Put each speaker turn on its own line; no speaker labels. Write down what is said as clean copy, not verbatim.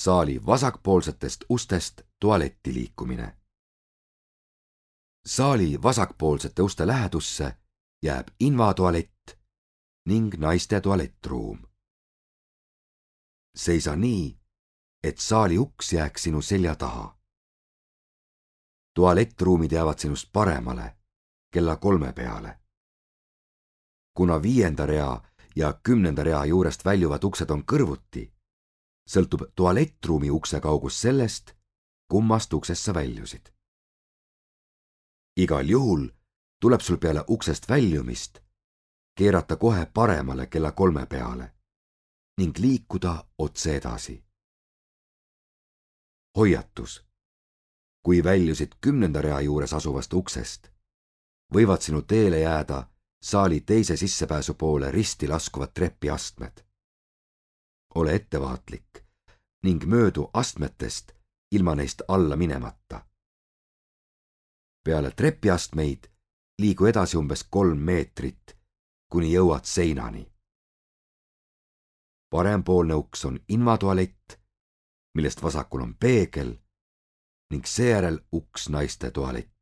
saali vasakpoolsetest ustest tualetti liikumine. Saali vasakpoolsete uste lähedusse jääb invatualett ning naiste tualettruum. Seisa nii, et saali uks jääks sinu selja taha. Tualettruumid jäävad sinust paremale, kella 3 peale. Kuna 5. rea ja 10. rea juurest väljuvad uksed on kõrvuti, sõltub tualettruumi ukse kaugus sellest, kummast uksest sa väljusid. Igal juhul tuleb sul peale uksest väljumist keerata kohe paremale kella 3 peale ning liikuda otse edasi. Hoiatus. Kui väljusid 10. rea juures asuvast uksest, võivad sinu teele jääda saali teise sissepääsu poole risti laskuvad trepiastmed. Ole ettevaatlik ning möödu astmetest ilma neist alla minemata. Peale trepiastmeid liigu edasi umbes 3 meetrit, kuni jõuad seinani. Parempoolne uks on invatualett, millest vasakul on peegel ning seejärel uks naiste tualetti.